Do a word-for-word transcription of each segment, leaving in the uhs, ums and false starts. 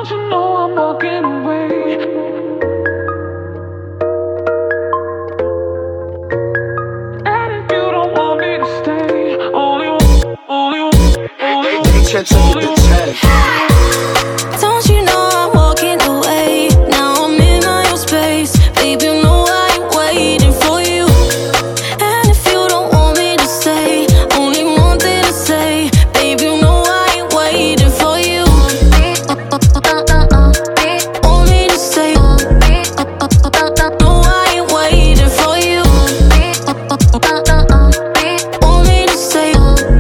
Don't you know I'm walking away? And if you don't want me to stay, only one, only one, only one, only one. Don't you know I'm walking away? Now I'm in my own space. Baby, you know I ain't waiting for you. And if you don't want me to stay, only one thing to say. Baby, you know I ain't waiting for you. Want me to stay? No, I ain't waiting for you. Want me to stay?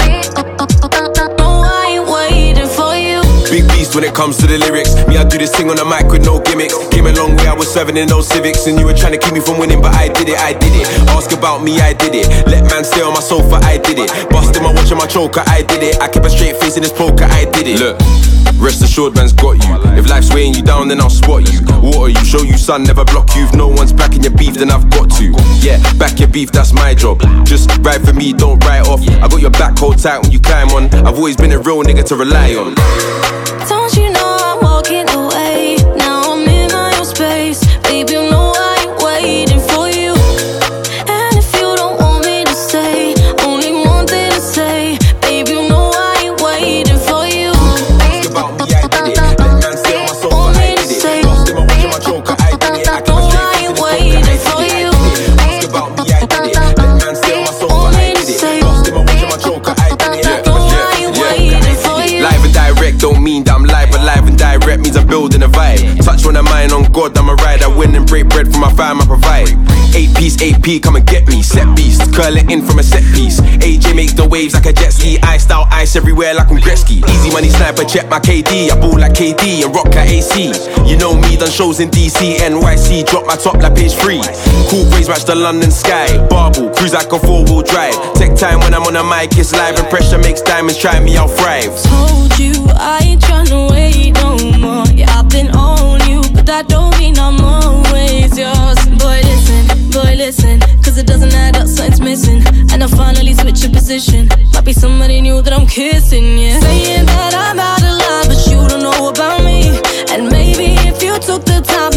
No, I ain't waiting for you. Big beast when it comes to the lyrics. Me, I do this thing on the mic with no gimmicks. Came a long way, I was serving in those civics. And you were trying to keep me from winning, but I did it, I did it. Ask about me, I did it. Let man stay on my sofa, I did it. Busting my watch and my choker, I did it. I kept a straight face in this poker, I did it. Look, rest assured man's got you. If life's weighing you down, then I'll spot you. Water you, show you sun, never block you. If no one's backing your beef, then I've got to. Yeah, back your beef, that's my job. Just ride for me, don't write off. I got your back hold tight when you climb on. I've always been a real nigga to rely on. Don't you know I'm walking away? Now I'm in my own space. Baby, you know I ain't waiting for you. And if you don't want me to stay, only one thing to say. Baby, you know I ain't waiting for you. Ask about me, I did it. Let man stay on my sofa, I did it. Lost in my watch and my choker, I did it. I kept a straight face in this poker, I did it. Ask about me, I did it. Let man stay on my sofa, I did it. Lost in my watch and my choker, I did it. I kept a straight face in this poker, I did it. Live and direct don't mean that I'm live, but live and direct means I'm building a vibe. Touch on a mind on God, I'm a ride. I win and break bread for my fam, I provide. Eight piece, A P, come and get me. Set beast, curl it in from a set piece. A J makes the waves like a jet ski. Iced out ice everywhere like I'm Gretzky. Easy money sniper, check my K D. I ball like K D and rock at A C. You know me, done shows in D C, N Y C. Drop my top like page three. Cool breeze match the London sky. Barbell, cruise like a four-wheel drive. Take time when I'm on a mic, it's live. And pressure makes diamonds, try me, I'll thrive. Told you I ain't tryna wait no more. Yeah, I've been on you, but that don't mean I'm always yours. Boy, listen, boy, listen, cause it doesn't add up, something's missing. And I finally switch your position. Might be somebody new that I'm kissing, yeah. Saying that I'm out of line, but you don't know about me. And maybe if you took the time